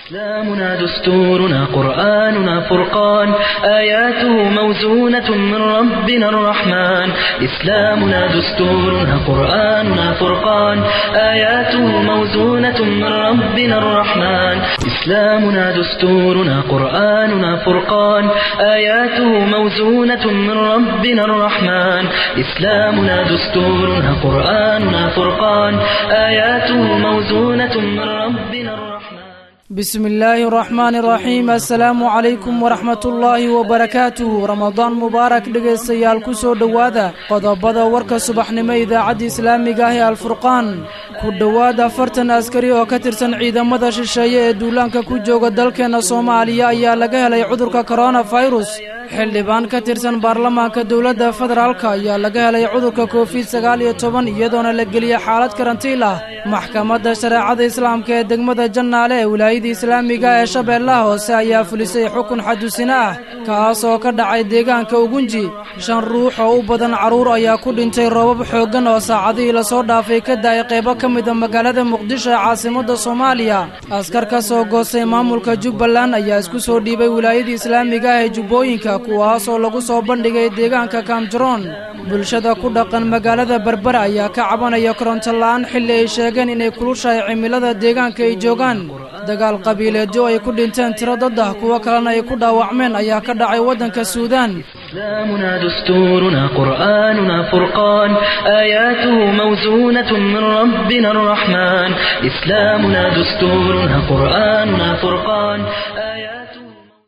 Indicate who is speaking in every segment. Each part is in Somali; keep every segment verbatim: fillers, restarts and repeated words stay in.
Speaker 1: إسلامنا دستورنا قرآننا فرقان آياته موزونة من ربنا الرحمن إسلامنا دستورنا قرآننا فرقان آياته موزونة من ربنا الرحمن إسلامنا دستورنا قرآننا فرقان آياته موزونة من ربنا الرحمن إسلامنا دستورنا قرآننا فرقان آياته موزونة من ربنا الرحمن
Speaker 2: بسم الله الرحمن الرحيم السلام عليكم ورحمة الله وبركاته رمضان مبارك dhegeystayaal ku soo dhawaada qodobada warka subaxnimo idaacada islaamiga ah ee alfurqaan ku dhawaada afartan askari oo ka tirsan ciidamada shisheeye ee duulaanka ku jooga dalkeena Soomaaliya ayaa laga helay cudurka coronavirus xildhibaan ka tirsan baarlamaanka dawladda federaalka ayaa laga helay cudurka covid sagaal iyo toban iyadoona la geliyay xaalad karantiil ah maxkamadda shariicada islaamka ee degmada Jannaale ee wilaayada islaamiga ee Shabeellaha Hoose ayaa fulisay xukun xadusina ah kaas oo ka dhacay deegaanka Ugunji shan ruux oo u badan caruur ayaa ku dhintay roobab xooggan oo saacadihii la soo dhaafay ka daay qaybo ka mid ah magaalada Muqdisho ee caasimadda Soomaaliya askar ka soo goostay maamulka Jubbaland ayaa isku soo dhiibay wilaayada islaamiga ee Jubbooyinka kuwaas oo lagu soo bandhigay deegaanka Kamjaroon bulshada ku dhaqan magaalada Berbera ayaa ka cabanaya koronto la'aan xilli ay sheegeen inay kulushahay cimilada deegaanka ay joogaan dagaal qabiileedyo ay ku dhinteen tiro dad ah kuwa kalena ay ku dhaawacmeen ayaa ka dhacay wadanka Suudaan
Speaker 1: إسلامنا دستورنا قرآننا فرقان آياته موزونة من ربنا الرحمن إسلامنا دستورنا قرآننا فرقان آياته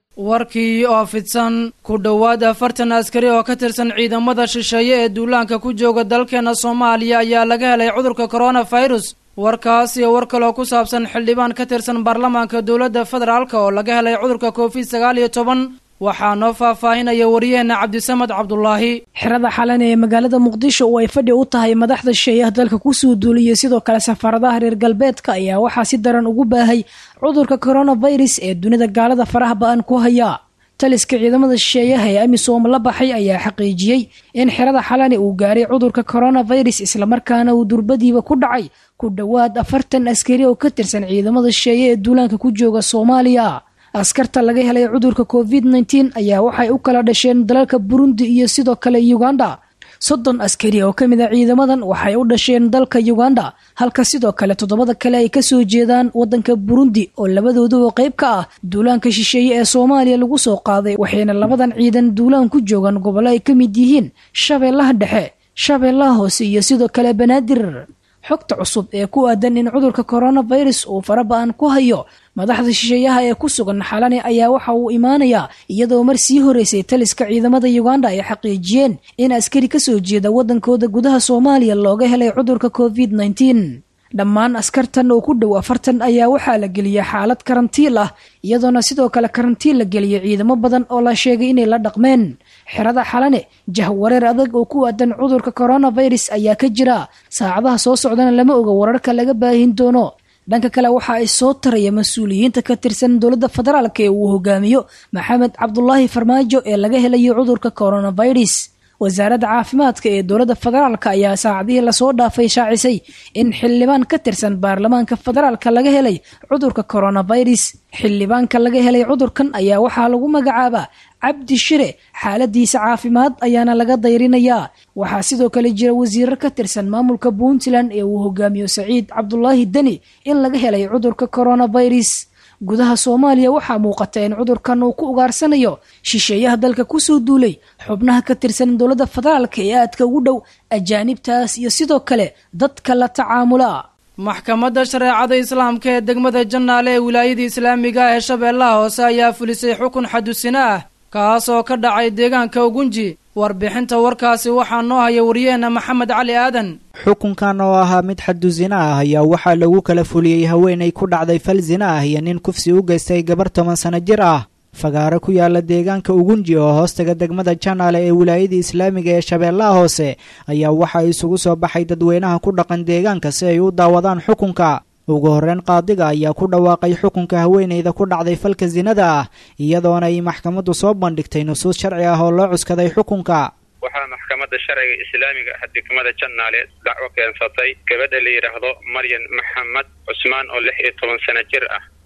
Speaker 2: warkii oo fidsan ku dhawaada afartan askari oo ka tirsan ciidamada shisheeye ee duulaanka ku jooga dalkeena Soomaaliya ayaa laga helay cudurka coronavirus warkaas iyo war kale oo ku saabsan xildhibaan ka tirsan baarlamaanka dawladda federaalka oo laga helay cudurka covid sagaal iyo toban waxaa noo faahfaahinaya wariyeena Cabdisamad Cabdullaahi
Speaker 3: xirada xalan ee magaalada Muqdisho oo ay fadhi u tahay madaxda shisheeyaha dalka ku soo duuliyay sidoo kale safaradaha reer galbeedka ayaa waxaa si daran ugu baahay cudurka coronavirus ee dunida gaalada faraha ba'an ku haya taliska ciidamada shisheeyaha ee amisom la baxay ayaa xaqiijiyay in xirada xalan uu gaaray cudurka coronavirus isla markaana uu durbadiiba ku dhacay ku dhawaad afartan askari oo ka tirsan ciidamada shisheeye ee duulaanka ku jooga Soomaaliya askarta laga helay cudurka covid nineteen ayaa waxay u kala dhasheen dalalka Burundi iyo sidoo kale Uganda soddon askari oo kamid ah ciidamadan waxay u dhasheen dalka Uganda halka sidoo kale toddobada kale ay ka soo jeedaan wadanka Burundi oo labadooduba qayb ka ah duulaanka shisheeye ee Soomaaliya lagu soo qaaday waxayna labadan ciidan duulaan ku joogan gobol ay kamid yihiin Shabeellaha Dhexe Shabeellaha Hoose iyo sidoo kale Banaadir xogta cusub ee ku aadan in cudurka coronavirus uu farabaan ku hayo madaxda shisheeyaha ee ku sugan xalane ayaa waxa uu imaanaya iyadoo mar sii horeysay taliska ciidamada Uganda ay xaqiijiyeen in askari ka soo jeeda wadankooda gudaha Soomaaliya looga helay cudurka covid nineteen dhammaan askartan oo ku dhow afartan ayaa waxaa la geliyay xaalad karantiil ah iyadoona sidoo kale karantiil la geliyay ciidamo badan oo la sheegay inay la dhaqmeen xirada xalane jahwareer adag oo ku aadan cudurka coronavirus ayaa ka jira saacadaha soo socdana lama oga wararka laga baahin doono dhanka kale waxa ay soo taraya mas'uuliyiinta ka tirsan dawladda federaalka ee uu hogaamiyo Maxamed Cabdullaahi Farmaajo ee laga helay cudurka coronavirus wasaaradda caafimaadka ee dawladda federaalka ayaa saacadihii la soo dhaafay shaacisay in xildhibaan ka tirsan baarlamaanka federaalka laga helay cudurka coronavirus xildhibaanka laga helay cudurkan ayaa waxaa lagu magacaabaa Cabdi Shire xaaladiisa caafimaad ayaana laga dayrinayaa waxaa sidoo kale jira wasiir ka tirsan maamulka Puntland ee uu hogaamiyo Saciid Cabdullaahi Dani in laga helay cudurka coronavirus gudaha Soomaaliya waxaa muuqata in cudurkan uu ku ugaarsanayo shisheeyaha dalka ku soo duulay xubnaha ka tirsan dawladda federaalka ee aadka ugu dhow ajaanibtaas iyo sidoo kale dadka la tacaamula
Speaker 2: maxkamadda shariicada islaamka ee degmada Jannaale ee wilaayada islaamiga ee Shabeellaha Hoose ayaa fulisay xukun xadusina ah kaas oo ka dhacay deegaanka Ugunji warbixinta warkaasi waxaa noo haya wariyeena Maxamed Cali Aadan
Speaker 4: xukunkan oo ahaa mid xadusina ah ayaa waxaa lagu kala fuliyay haweenay ku dhacday fal zina ah iyo nin kufsi u geystay gabar toban sano jir ah fagaaro ku yaala deegaanka Ugunji oo hoostaga degmada Jannaale ee wilaayada islaamiga ee Shabeellaha Hoose ayaa waxa isugu soo baxay dadweynaha ku dhaqan deegaanka si ay u daawadaan xukunka ugu horreyn qaadiga ayaa ku dhawaaqay xukunka haweeneyda ku dhacday falka zinada ah iyadoona ay maxkamaddu soo bandhigtay nusuus sharci ah oo loo cuskaday xukunka
Speaker 5: waxaa maxkamadda sharciga islaamiga ah degmada Jannaale dacwo keensatay gabadha la yiraahdo Maryan Maxamed Cusmaan oo lix iyo toban sano jir ah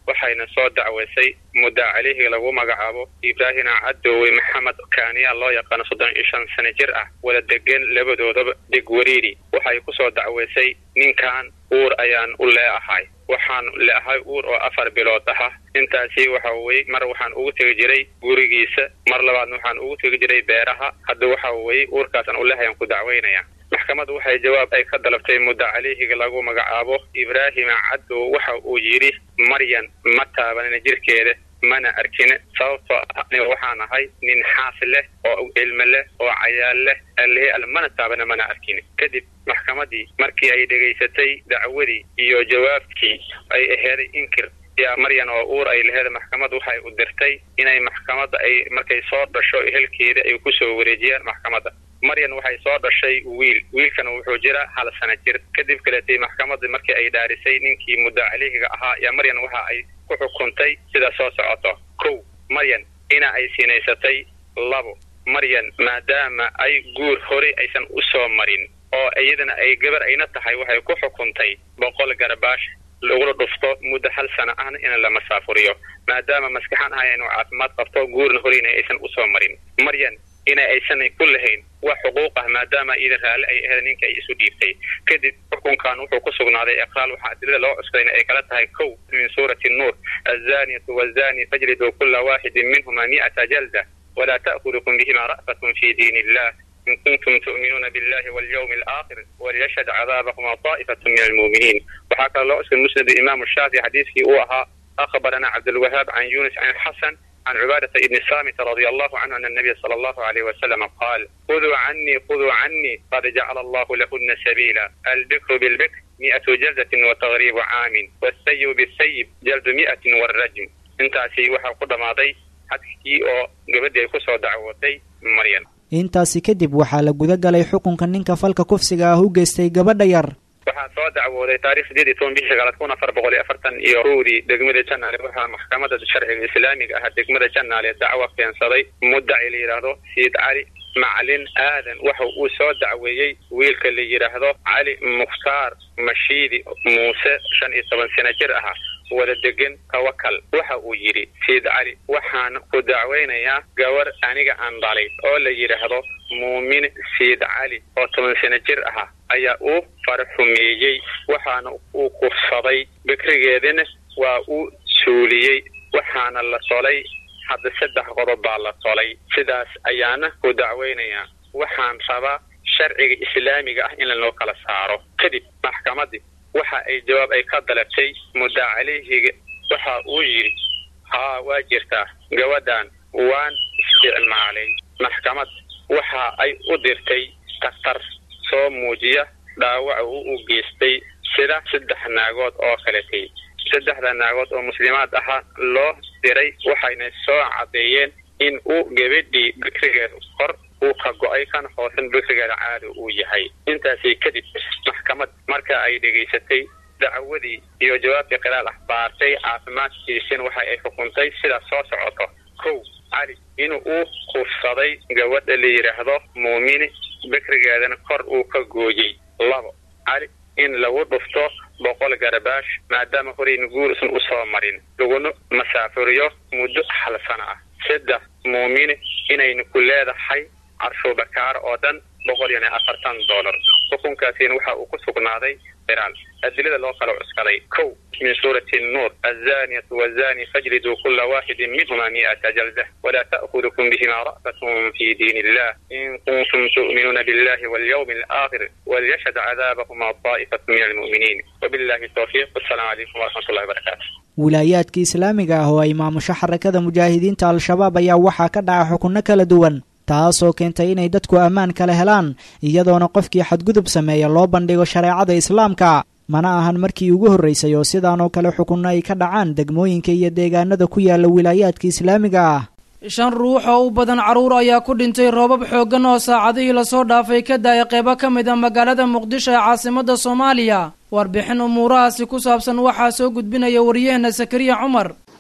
Speaker 5: waxayna soo dacweysay muddaa caleyhi lagu magacaabo ibraahim cadoowe maxamed kaaniya loo yaqaano soddon iyo shan sano jir ah wada degan labadoodaba degwariiri waxay ku soo dacweysay ninkan uur ayaan u leeahay waxaan leeahay uur oo afar bilood ah intaasi waxa weeye mar waxaan ugu tegi jiray gurigiisa mar labaadna waxaan ugu tegi jiray beeraha hadda waxa weeye uurkaasaan u leehayaan ku dacweynaya maxkamaddu waxay jawaab ay ka dalabtay muddaa caleyhiga lagu magacaabo ibraahim caddow waxa uu yidhi maryan ma taabanina jirkeeda mana arkin sababtoo ah waxaan ahay nin xaas leh oo ilmo leh oo cayaal leh alle mana taabana mana arkin kadib maxkamaddii markii ay dhegaysatay dacwadii iyo jawaabkii ay aheeday inkir yaa maryan oo uur ay laheed maxkamaddu waxay u dirtay inay maxkamadda ay markay soo dhasho ehelkeeda ay ku soo wareejiyaan maxkamadda maryan waxay soo dhashay wiil wiilkana wuxuu jiraa hal sano jir kadib kaleetay maxkamadda markii ay dhaarisay ninkii muddaa caleyhiga ahaa yaa maryan waxa ay ku xukuntay sida soo socoto kow maryan ina ay sinaysatay labo maryan maadaama ay guur hore aysan u soo marin oo iyadana ay gabar ayna tahay waxay ku xukuntay boqol garbaash lagula dhufto muddo hal sano ahna in la masaafuriyo maadaama maskaxan ahayn oo caafimaad qabto guurna horeyna aysan u soo marin maryan ina aysan ku lahayn wax xuquuq ah maadaama iidan raali ay ahayd ninka ay isu dhiibtay kadib xukunkan wuxuu ku sugnaaday iqraal waxa adilada loo cusbayna ay kala tahay kow min suurati nuur azaniyatu wazani fajlidu kulla waaxidin minhuma mi'ata jalda ولا تأخذكم بهما رأفة في دين الله إن كنتم تؤمنون بالله واليوم الآخر وليشهد عذابهما طائفة من المؤمنين وحكى الله اسم المسند الإمام الشافعي حديث أوها أخبرنا عبد الوهاب عن يونس عن الحسن عن عبادة ابن الصامت رضي الله عنه أن النبي صلى الله عليه وسلم قال خذوا عني خذوا عني قد جعل الله لهن سبيلا البكر بالبكر مئة جلدة وتغريب عام والسيب بالسيب جلد مئة والرجم انتاسي وحا قدماضي xadkii oo gabadhii ay ku soo dacwootay maryan
Speaker 4: intaasi kadib waxaa la guda galay xukunka ninka falka kufsiga ah u geystay gabadha yar
Speaker 5: waxaa soo dacwooday taariikh sideed iyo toban bishii sagaalaad kun afar boqol iyo afartan iyo kowdii degmada janaale waxaa maxkamadda sharciga islaamiga ah degmada janaale dacwo keensaday muddaci la yidhaahdo sayid cali macalin aadan waxa uu soo dacweeyey wiilka la yidhaahdo cali mukhtaar mashiidi muuse shan iyo toban sano jir ahaa wada degan tawakal waxa uu yidhi sayid cali waxaan ku dacweynayaa gabar aniga aan dhalay oo la yidhaahdo muumin sayid cali oo toban sano jir ahaa ayaa uu farxumeeyey waxaana uu kufsaday bikrigeedina waa uu suuliyey waxaana la tolay hadda saddex qodob baa la tolay sidaas ayaana ku dacweynayaa waxaan rabaa sharciga islaamiga ah in loo kala saaro kadib maxkamadii waxa ay jawaab ay ka dalabtay muddaa caleyhiga waxa uu yidhi haa waa jirtaa gabadhan waan isticmaalay maxkamad waxa ay u dirtay daktar soo muujiya dhaawaca uu u geystay sida saddex naagood oo kaletay saddexda naagood oo muslimaad ahaa loo diray waxayna soo cadeeyeen in uu gabadhii bikrigeeda kor uu ka go-ay kan hoosan bikrigeeda caadi uu yahay intaasi kadib maxkamad marka ay dhegaysatay dacwadii iyo jawaabtii qiraal ah baartay caafimaadkiisina waxa ay xukuntay sida soo socoto kow cali inuu uu kufsaday gabadha la yidhaahdo muumini bikrigeedana kor uu ka gooyey labo cali in lagu dhufto boqol garbaash maadaama horeyna guursan u soo marin laguna masaafuriyo muddo hal sano ah saddex muumini inayna ku leedahay carsho bakaar oo dhan boqol iyo afartan dollar xukunkaasina waxa uu ku sugnaaday qiraal adilada loo kala cuskaday kow min suurati nuur azaniyatu wazani fajlidu kulla waaxidin minhuma mi'ata jalda wala ta'khudhukum bihima ra'fatun fi diin illah in kuntum tu'minuna billahi wal yawmil aakhir walyashhad 'adaabahuma ta'ifatun min almu'minin wabillahi tawfiiq wassalamu alaykum wa rahmatullahi wa barakatuh
Speaker 4: wilaayaadka islaamiga ah oo ay maamusho xarakada mujaahidiinta al-shabaab ayaa waxaa ka dhaca xukunno kala duwan taasoo keentay inay dadku ammaan kala helaan iyadoona qofkii xadgudub sameeya loo bandhigo shareecada islaamka mana ahan markii ugu horreysay oo sidaanoo kale xukunno ay ka dhacaan degmooyinka iyo deegaanada ku yaala wilaayaadka islaamiga ah
Speaker 2: shan ruux oo u badan carruur ayaa ku dhintay roobab xooggan oo saacadihii lasoo dhaafay ka daaya qeybo ka mid a magaalada muqdisho ee caasimada soomaaliya warbixin umuurahaasi ku saabsan waxaa soo gudbinaya wariyaheena sakariya cumar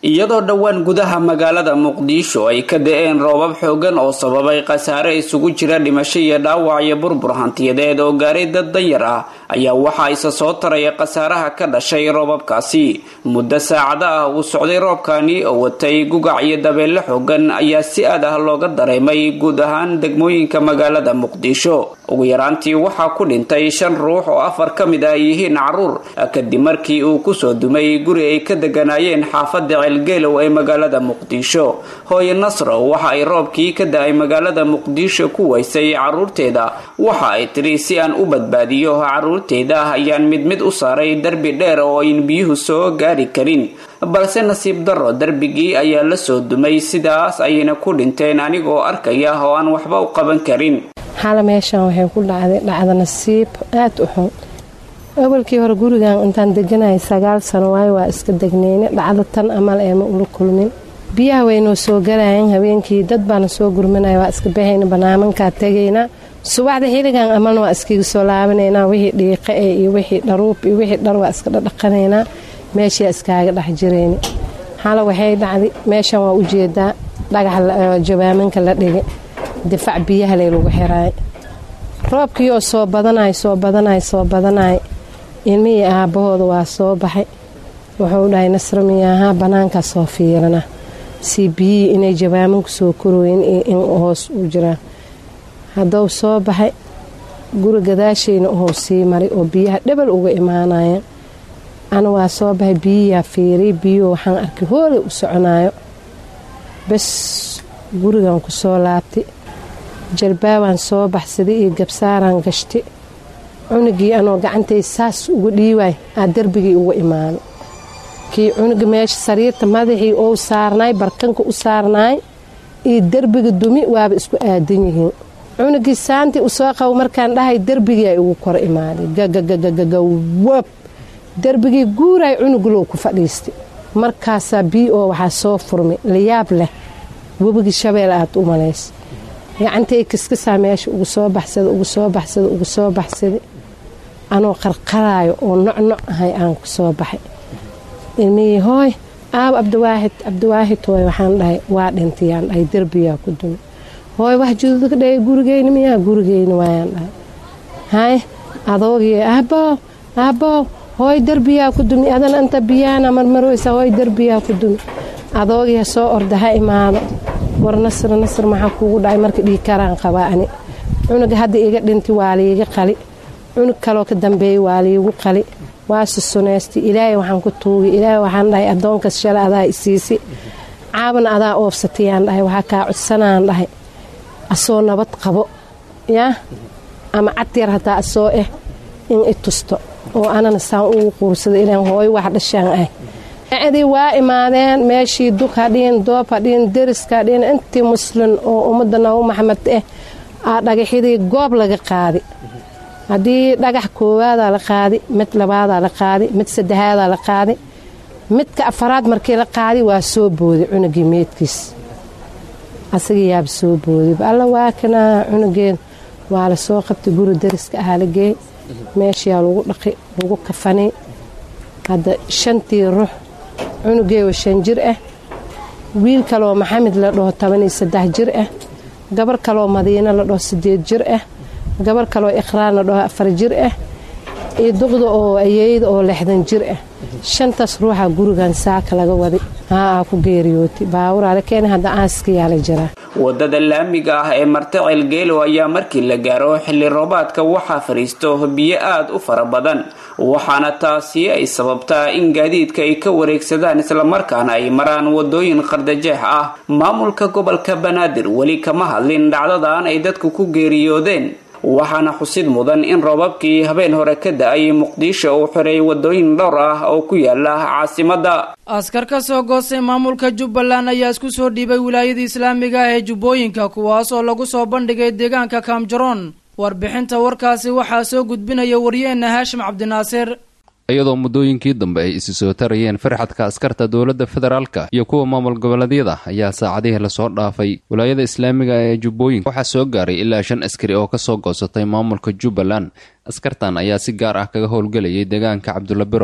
Speaker 6: iyadoo dhowaan gudaha magaalada muqdisho ay ka da-een roobab xoogan oo sababay khasaare isugu jira dhimasho iyo dhaawac iyo burbur hantiyadeed oo gaaray dad danyar ah ayaa waxaa isa soo taraya khasaaraha ka dhashay roobabkaasi. muddo saacada ah uu socday roobkani oo watay gugac iyo dabeelle xoogan ayaa si aad ah looga dareemay guud ahaan degmooyinka magaalada muqdisho. ugu yaraantii waxaa ku dhintay shan ruux oo afar ka mid ah yihiin caruur kadib markii uu kusoo dumay guri ay ka deganaayeen xaafada ceelgeelow ee magaalada muqdisho. hooye nasro waxa ay roobkii ka da-ay magaalada muqdisho ku waysay caruurteeda. waxa ay tiri si aan u badbaadiyo caruurteeda ayaan mid mid u saaray darbi dheer oo ayn biyuhu soo gaari karin, balse nasiib darro darbigii ayaa la soo dumay, sidaas ayayna ku dhinteen anigoo arkaya oo aan waxba u qaban karin.
Speaker 7: xaala meeshaan waxay ku dhacday dhacda nasiib aad u xun. awalkii hore gurigan intaan deganahay sagaal sano waayo waa iska degneyne dhacda tan amal eema ula kulmin. biyaha waynoo soo galayeen habeenkii dad baana soo gurmanaya waa iska baxayna banaamankaa tegaynaa. subaxda xiligan amalna waa iskaga soo laabanaynaa wixii dhiiqa ee iyo wixii dharuub iyo wixii dhar waa iska dhaqanaynaa meeshaa iskaaga dhex jirayni. xaala waxay dhacday meeshan waa ujeedaa dhagax jabaamanka la dhigay difac biyaha lay lagu xiraay. roobkii oo soo badanay soo badanay soo badanay ilmihii aabahooda waa soo baxay. wuxuu dhahay nasro miyaahaa banaanka soo fiirana si biyihii inay jabaamanku soo korooyin in hoos u jiraan. hadduu soo baxay guri gadaashayna uhuu sii maray oo biyaha dhebal uga imaanayeen. ana waa soo baxay biyiyaa fiiriy biyuhu waxaan arkay hoolay u soconaayo. bas gurigan ku soo laabtay jalbaabaan soo baxsaday iyo gabsaaraan gashtay. cunugii anoo gacantay saas uga dhiiwaay aa darbigii uga imaanay. kii cunuga meesha sariirta madaxii ou saarnaay barkanka u saarnaay iyo derbiga dumi waaba isku aadan yihiin. cunugii saantii u soo qabo markaan dhahay darbigii ay ugu kor imaaday gagagagagawab darbigii guuraay cunugulow ku fadhiistay. markaasaa bii oo waxaa soo furmay layaab leh webigii shabeel aad u malaysa. gacantay kiskisaa meesha ugu soo baxsada ugu soo baxsada ugu soo baxsaday anoo qarqaraayo oo nocnoc ahay aan ku soo baxay. ilmihii hooy aab cabdiwaahid cabdiwaahid hooy waxaan dhahay waa dhintayaan dhahay derbiyaa ku dumay. hooy wax jududa ka dhagay gurigeyna miyaa gurigeyna waayaan dhahay. hay adoogii aabbow aabbow hooy derbiyaa ku dumi adana inta biyaana marmaroysa hooy derbiyaa ku dumi. adoogii soo orda ha imaado. war nasr nasr maxaa kuugu dhacay marka dhii karaan qabaa ani. cunuga hadda iga dhinti waa liiga qali. cunug kaloo ka dambeeyey waa liigu qali. waa susuneystay ilaahay waxaan ku tuugay ilaahay waxaan dhahay addoonkas shala adaa isiisi caabana adaa oofsatayaan dhahay waxaa kaa codsanaan dhahay asoo nabad qabo yaa ama cadyar hataa asoo eh in i tusto oo anana saan ugu quursada ilaan hooyo wax dhashaan ah. cidii waa imaadeen meeshii dug hadhiin doob hadhiin deriska hadhiin intii muslin oo ummadda nabi maxamed eh aa dhagaxyadii goob laga qaadi. haddii dhagax koowaadaa la qaadi mid labaadaa la qaadi mid saddexaadaa la qaadi midka afaraad markii la qaadi waa soo booday cunugii meedkiis. asagii yaaba soo booday alla waa kanaa cunugeen waa la soo qabtay guri deriska ahaa la geey meeshiyaa lagu dhaqi lagu kafanay. hadda shantii ruux cunugeeoo shan jir ah wiil kaloo maxamed la dhaho tobaniyo saddex jir ah gabar kaloo madiino la dhaho sideed jir ah gabar kaloo iqraan la dhaho afar jir ah iyo duqda oo ayeeyda oo lixdan jir ah. shantaas ruuxa gurigan saaka laga waday haa ku geeriyootay baawuraale keen hadda aaskiyaa la jiraa.
Speaker 6: wadada laamiga ah ee marta ceelgeelow ayaa markii la gaaro xilli roobaadka waxaa fariisto biyo aad u fara badan, waxaana taasi ay sababtaa in gaadiidka ay ka wareegsadaan islamarkaana ay maraan wadooyin qardajeex ah. maamulka gobolka banaadir weli kama hadlin dhacdadan ay dadku ku geeriyoodeen, waxaana xusid mudan in roobabkii habeen hore ka da-ay muqdisho uu xiray wadooyin dhowr ah oo ku yaala caasimada.
Speaker 2: askar ka soo goostay maamulka jubbaland ayaa isku soo dhiibay wilaayada islaamiga ah ee jubbooyinka kuwaas oo lagu soo bandhigay deegaanka kaamjaroon. warbixinta warkaasi waxaa soo gudbinaya wariyeenna haashim cabdinaasir.
Speaker 8: iyadoo muddooyinkii dambe ay isi soo tarayeen farxadka askarta dowladda federaalka iyo kuwa maamul goboleedyada ayaa saacadihii lasoo dhaafay wilaayada islaamiga ee jubbooyinka waxaa soo gaaray ilaa shan askari oo kasoo goosatay maamulka jubbaland. askartan ayaa si gaar ah kaga howlgelayay deegaanka cabdulla biroole.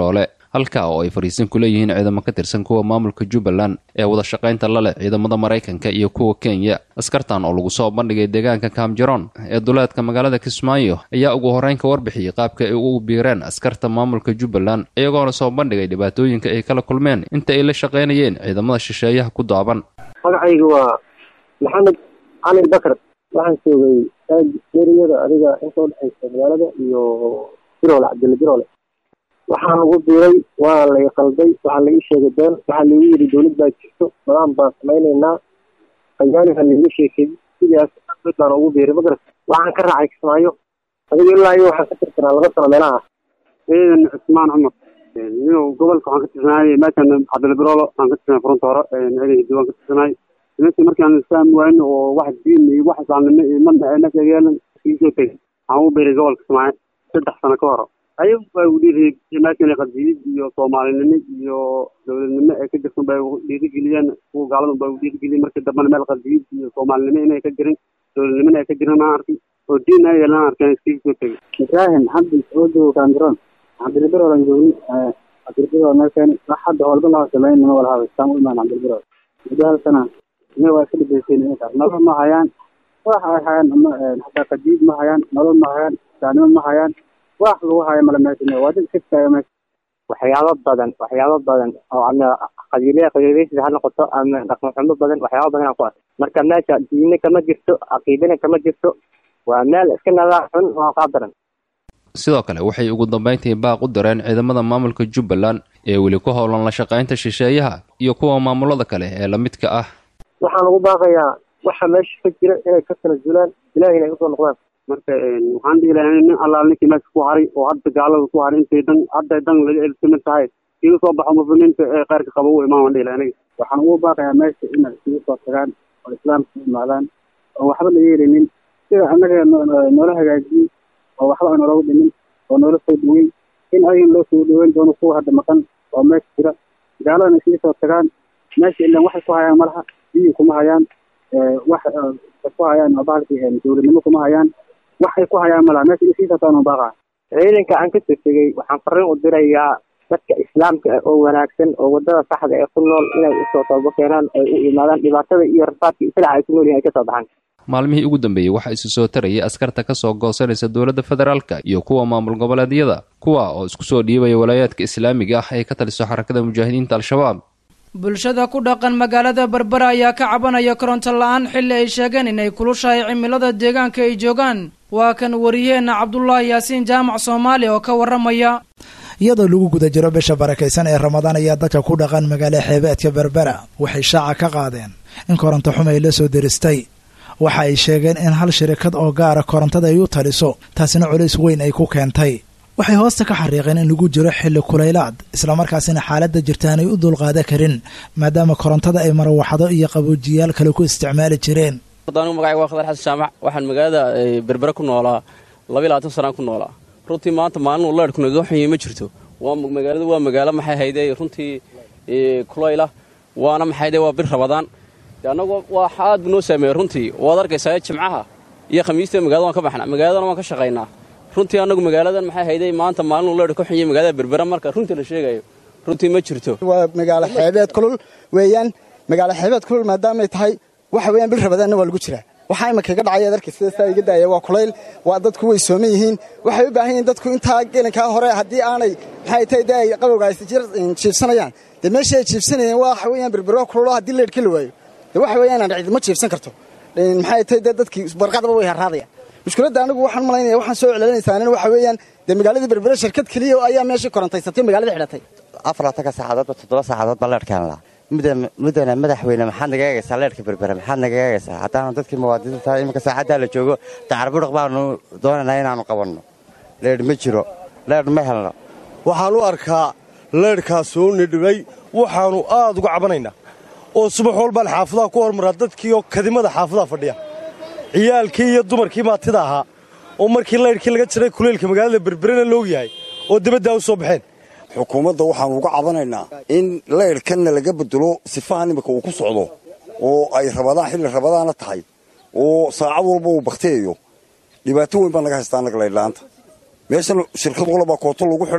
Speaker 8: halka oo ay fariisin ku leeyihiin ciidamo ka tirsan kuwa maamulka jubbaland ee wada shaqaynta la leh ciidamada maraykanka iyo kuwa kenya. askartan oo lagu soo bandhigay deegaanka kaamjaroon ee duleedka magaalada kismaayo ayaa ugu horreyn ka warbixiyey qaabka ay ugu biireen askarta maamulka jubbaland, iyagoona soo bandhigay dhibaatooyinka ay kala kulmeen inta ay la shaqaynayeen ciidamada shisheeyaha ku daaban.
Speaker 9: magacaygu waa maxamed cali bakar, waxaan joogay eriyada adiga inta udhexaysa magaalada iyo biroole cabdilla biroole. waxaan ugu biiray waa lay qalday, waxaa la ii sheegay been, waxaa laigu yidhi dawlad baa jirto, madaan baan samaynaynaa, qayaaniha laiga sheekay. sidaas baan ugu biiray magarat. waxaan ka raacay kismaayo adiga ilaa iyo waxaan ka tirsanaa laba sano meelaha.
Speaker 10: ciidan cusmaan cumar inuu gobolka waxaan ka tirsanaayay meeshan cabdilla biroole waxaan ka tirsanay furunta hore ciidanka diwaan ka tirsanaay. nimankii markaan isfaam waayno oo wax diin iyo wax islaamnimo iyo madna ayna sheegeen iisoo tegay waxaan ugu biiray gobolka kismaayo saddex sano ka hor. ayagu baa ugu dhiiriyey meeshan qadiyid iyo soomaalinimo iyo dowladnimo ay ka jirtan bay ugu dhiirigeliyeen. kuwa gaalada baa ugu dhiirigeliyey markii dambena meel qadiyid iyo soomaalinimo inay ka jirin, dowladnimona ay ka jirin aan arkay oo diin ay yeelan arkeen iskiisoo tegay.
Speaker 9: ibraahim xabdi oo joogo kaamjaroon cabdilla biroole joogay. cabdilla biroole meeshan wax hadda howlba laga sameyn nima wala habaystaan u imaan cabdilla biroole muddo hal sana ina waa iska dhibayseen. intaas nolol ma hayaan, wax ay hayaan hataa qadiid ma hayaan, nolol ma hayaan, islaamnimo ma hayaan, wax lagu hayo mala meeshan waa dad iskastaaga meesha. waxyaabo badan waxyaabo badan oo ama qabiilada qabiilaysiga ha noqoto ama dhaqan xumo badan, waxyaabo badan aan ku arkay. marka meesha diinna kama jirto, caqiidana kama jirto, waa meel iska nadaam xun oo qaab daran.
Speaker 8: sidoo kale waxay ugu dambayntii baaq u direen ciidamada maamulka jubbaland ee weli ku howlan la shaqaynta shisheeyaha iyo kuwa maamulada kale ee la midka ah.
Speaker 9: waxaan ugu baaqayaa waxa meesha ka jira inay ka tanaasulaan, ilaahayna ay usoo noqdaan.
Speaker 10: marka waxaan dhihi lahaa nin allaal ninkii meesha ku haray oo hadda gaalada ku haray intay dan hadday dan laga elsamid tahay iga soo baxo muslimiinta ee qayrka qaba u imaan waan dhihi lahaa aniga.
Speaker 9: waxaan ugu baaqayaa meesha inay isugu soo tagaan oo islaamka u imaadaan oo waxba la yeelinin, sida annaga noola hagaajiyey oo waxba aan noola dhimin oo noola soo dhawey in ayun loo soo dhaweyn doono kuwa hadda maqan oo meesha jira. gaaladana isugu soo tagaan meesha ilaan waxay ku hayaan malaha, biyo kuma hayaan, wax ku hayaan bahalkii dowladnimo kuma hayaan, waxay ku hayaan malaha. meesha isugu soo tagaan baaqa ciidanka aan ka tegay waxaan fariin u dirayaa dadka islaamka ah oo wanaagsan oo wadada saxda ee ku nool inay usoo toobo keenaan, ay u imaadaan dhibaatada iyo rafaadka islaca ay ku nool yihiin ay ka soo baxaan.
Speaker 8: maalmihii ugu dambeeyey waxaa isu soo tarayay askarta ka soo goosanaysa dowladda federaalka iyo kuwa maamul goboleedyada, kuwa oo isku soo dhiibaya walaayaadka islaamiga ah ee ka taliso xarakada mujaahidiinta al-shabaab.
Speaker 2: bulshada ku dhaqan magaalada berbera ayaa ka cabanaya koronto la-aan xilli ay sheegeen inay kulushahay cimilada deegaanka ay joogaan. waa kan wariyaheenna cabdullaahi yaasiin jaamac soomaali oo ka warramaya.
Speaker 11: iyadoo lagu guda jiro bisha barakaysan ee ramadaan ayaa dadka ku dhaqan magaala xeebeedka berbera waxay shaaca ka qaadeen in koronto xum ay la soo deristay. waxa ay sheegeen in hal shirikad oo gaara korontada ay u taliso, taasina culays weyn ay ku keentay. waxay hoosta ka xariiqeen in lagu jiro xilli kulaylaad, islamarkaasina xaaladda jirta aanay u dulqaadan karin maadaama korontada ay marwaxado iyo qaboojiyaal kale ku isticmaali jireen.
Speaker 12: anigu magacayga waa khadar xasan jaamac, waxaan magaalada berbera ku noolaa laba iyo labaatan sanaan ku noolaa. runtii maanta maalin leerhku naga xunye ma jirto. waa magaalada waa magaalo maxay hayday runtii kulayla, waana maxay hayday waa bir rabadaan. annagu waa aad buu noo saameeyey runtii. waad arkaysaa jimcaha iyo khamiista magaalada waan ka baxnaa, magaaladana waan ka shaqaynaa. runtii annagu magaaladan maxay hayday maanta maalin leerh ka xunye magaalada berbera marka runtii la sheegayo runtii ma jirto.
Speaker 13: waa magaalo xeebeed kulul weeyaan. magaalo xeebeed kulul maadaamay tahay waxa weeyaan bil rabadaanna waa lagu jiraa. waxaa imaka iga dhacaya darkii sida saa iga daaya waa kulayl, waa dadku way sooman yihiin. waxay u baahan yihiin dadku intaa gelinkaa hore haddii aanay maxay tahay dee ay qabowgaas jiifsanayaan, dee meesha ay jiifsanayeen waa waxa weeyaan berbero kululo haddii leerhka la waayo dee waxa weeyaan aan cid ma jiifsan karto. maxay tahay dee dadkii barqadaba way haraadayaan. mushkiladda anigu waxaan malaynaya waxaan soo celcelinaysaa waxa weeyaan dee magaalada berbera shirkad keliya ayaa meeshii korontaysatay magaalada xidhatay.
Speaker 14: afartanka saacadoodba toddoba saacadood baa leerhkaan lahaa. mudana madaxweyne maxaad naga eegaysaa leerhka berbera maxaad naga eegaysaa haddaanu dadkii muwaadiniinta tahay iminka saacaddaa la joogo dacarburuq baanu doonaynaa inaannu qabanno. leerh ma jiro, leerh ma helno.
Speaker 15: waxaan u arkaa leerhkaas soo nidhibay, waxaannu aad uga cabanaynaa oo subax walbaan xaafadaha ku hormaraa dadkiioo kadimada xaafadaha fadhiya, ciyaalkii iyo dumarkii maatida ahaa oo markii leyrhkii laga jiray kuleylka magaalada berberena loog yahay oo dibaddaa u soo baxeen.
Speaker 16: xukuumadda waxaanu uga cabanaynaa in leyrhkanna laga bedelo sifahan imika uu ku socdo oo ay rabadaan xilli rabadaana tahay oo saacad walba uu bakhtiyayo. dhibaato weyn baa naga haystaa annaga leyrhlaanta. meeshan shirkad walba kooto lagu xidhay,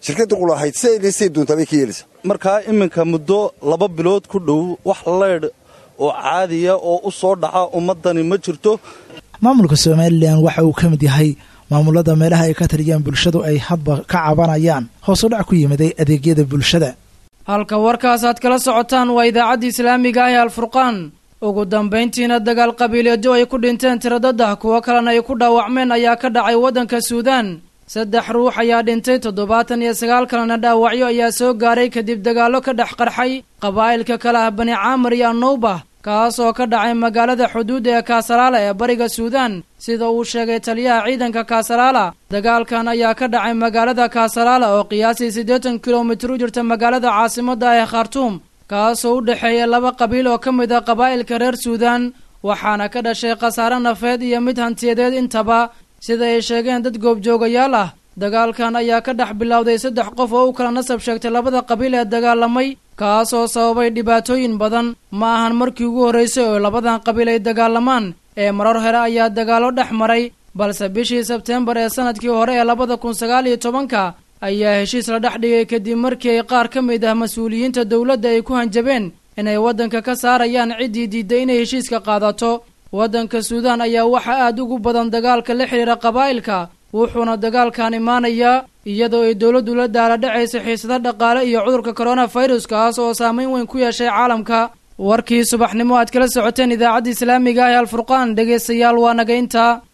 Speaker 16: shirkadda qulahayd si ayna say doontaa bay ka yeelaysaa
Speaker 17: markaa iminka muddo laba bilood ku dhow wax leydh oo caadiya oo u soo dhaca ummaddani ma jirto
Speaker 11: maamulka somalilan waxa uu ka mid yahay maamulada meelaha ay ka taliyaan bulshadu ay hadba ka cabanayaan hoos u dhac ku yimiday adeegyada bulshada
Speaker 2: halka warkaas aad kala socotaan waa idaacadda islaamiga ah ee alfurqaan ugu dambayntiina dagaal qabiileedyo ay ku dhinteen tiradada kuwo kalena ay ku dhaawacmeen ayaa ka dhacay waddanka suudaan saddex ruux ayaa dhintay toddobaatan iyo sagaal kalena dhaawacyo ayaa soo gaaray kadib dagaallo ka dhex qarxay qabaa'ilka kale ah bani caamir iyo annowbah kaas oo ka dhacay magaalada xuduudda ee kaasalaala ee bariga suudaan sida uu sheegay taliyaha ciidanka kaasalaala dagaalkan ayaa ka dhacay magaalada kaasalaala oo qiyaasii siddeetan kilomitir u jirta magaalada caasimadda ee khartuum kaasoo u dhexeeya laba qabiil oo ka mid ah qabaa'ilka reer suudaan waxaana ka dhashay khasaare nafeed iyo mid hantiyadeed intaba sida ay sheegeen dad goobjoogayaal ah dagaalkan ayaa ka dhex bilowday saddex qof oo u kala nasab sheegtay labada qabiil ee dagaalamay kaasoo sababay dhibaatooyin badan ma ahan markii ugu horraysay oo labadan qabiil ay dagaalamaan ee marar hore ayaa dagaallo dhex maray balse bishii sebteembar ee sanadkii hore ee labada kun sagaal iyo tobanka ayaa heshiis la dhex dhigay kadib markii ay qaar ka mid ah mas-uuliyiinta dowladda ay ku hanjabeen inay waddanka ka saarayaan ciddii diidday inay heshiiska qaadato waddanka suudaan ayaa waxaa aad ugu badan dagaalka la xidhiira qabaa'ilka wuxuuna dagaalkan imaanayaa iyadoo ay dowladdu la daala dhacaysa xiisado dhaqaale iyo cudurka koronafirus kaas oo saamayn weyn ku yeeshay caalamka warkii subaxnimo aad kala socoteen idaacadda islaamiga ah ee alfurqaan dhegaystayaal waa naga intaa